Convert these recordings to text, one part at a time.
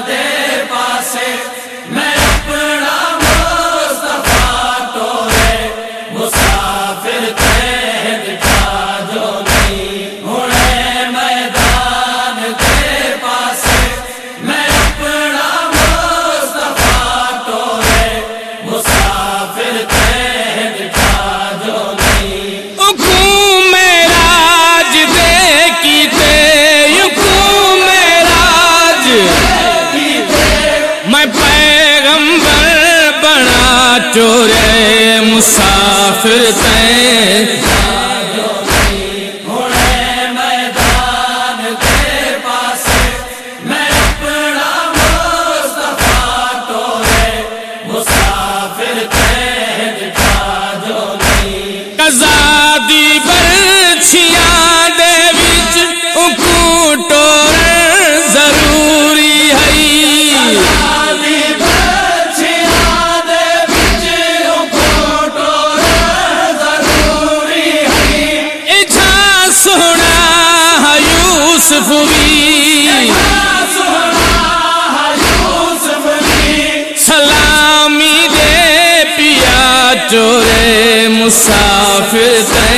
دے پاسے میں اپنا مصطفیٰ ٹورے مسافر تے دکھا جو نہیں ہونے میدان دے پاسے میں اپنا مصطفیٰ ٹورے مسافر تے دکھا جو نہیں میں پیغمبر بنا چورے مسافر تے ہونے میدان کے پاسے میں اپنا مصطفیٰ ٹورے مسافر تے دکھا جو نہیں کزادی برچھیاں دے وچ اکو ٹورن ضروری ہے سلامی دے پیا چورے مسافر تے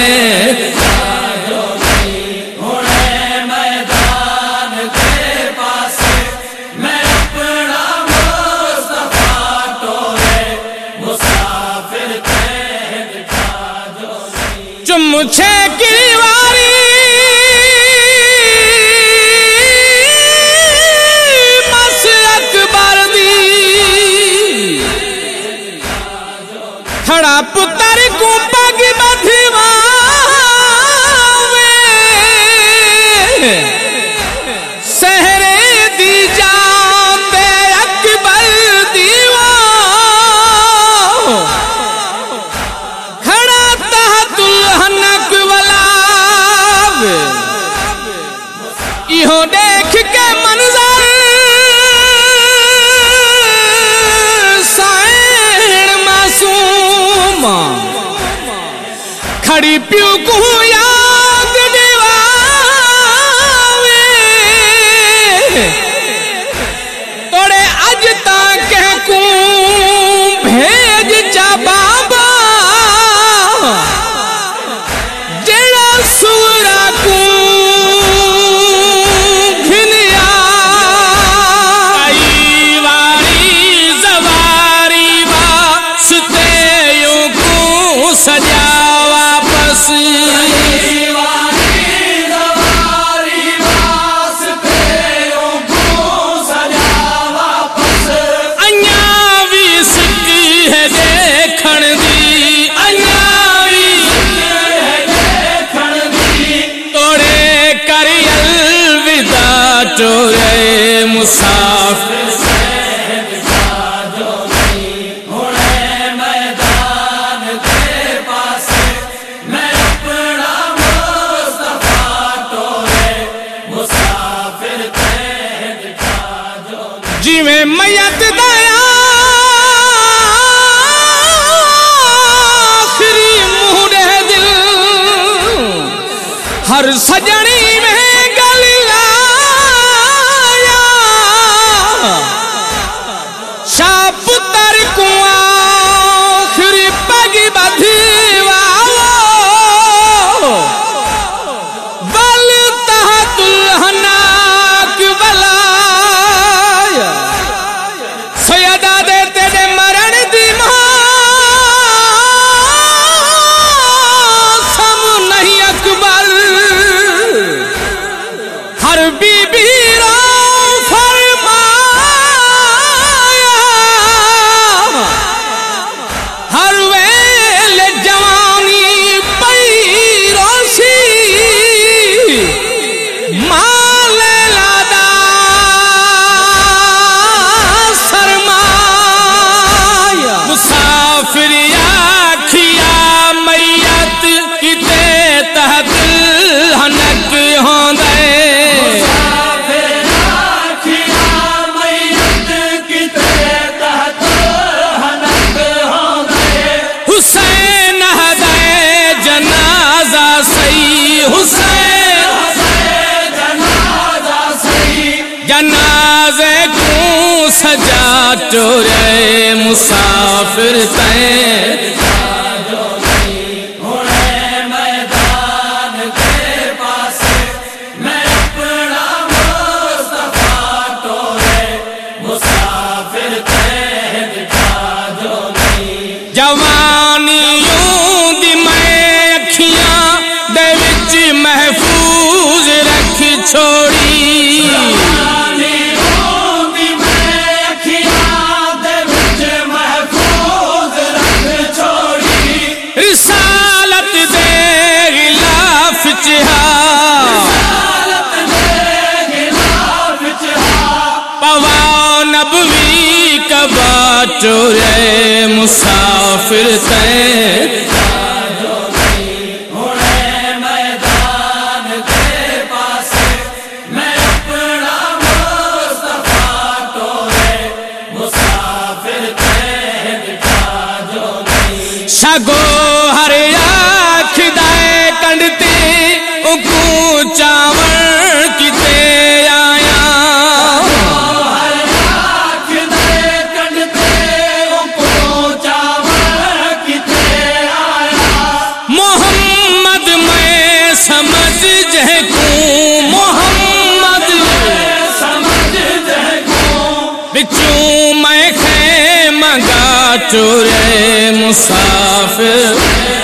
ہونے میدان کے پاسے میں اپنا مصطفیٰ ٹورے مسافر تے دکھا جو نہیں چم چھے گریواری کھڑا پتر کو پگ بدھواوے سہرے دی جان تے اکبر دیوا کھڑا تحت الحنک ولاوے ایہو دیکھ کے منظر کھڑی پیو کو یاد دیواوے توڑے اج تاں کہ کوں بھیج چا بابا جڑا سورا کوں گھنیا آئی واری زواری واسطے یوں کو سجا چورے مسافر سے دکھا جو نہیں ہونے میدان کے پاسے میں اپنا مصطفیٰ ٹورے مسافر تے دکھا جو نہیں جی میں میت دایا آخری مہرے دل ہر سجنی میں پتر کو آخری پگ بدھواو بل تحت الحناک بلایا سیدہ دے تیرے مرن دی موسم نہیں اکبر ہر بی بی جنازے کو سجا ٹورے مسافر تے جوانیوں دی میں اکھیاں دے وچ محفوظ رکھ چھوڑی جوانیوں دی میں اکھیاں دے وچ محفوظ رکھ چھوڑی رسالت دے غلاف پوا نبوی کبا ٹورے مسافر تے شگو ہر آنکھ دائے کنڈتے اکو چاور کتے آیا محمد میں سمجھ جہ کو محمد سمجھ جہ کو بچوں میں خیمہ گا ٹورے مسافر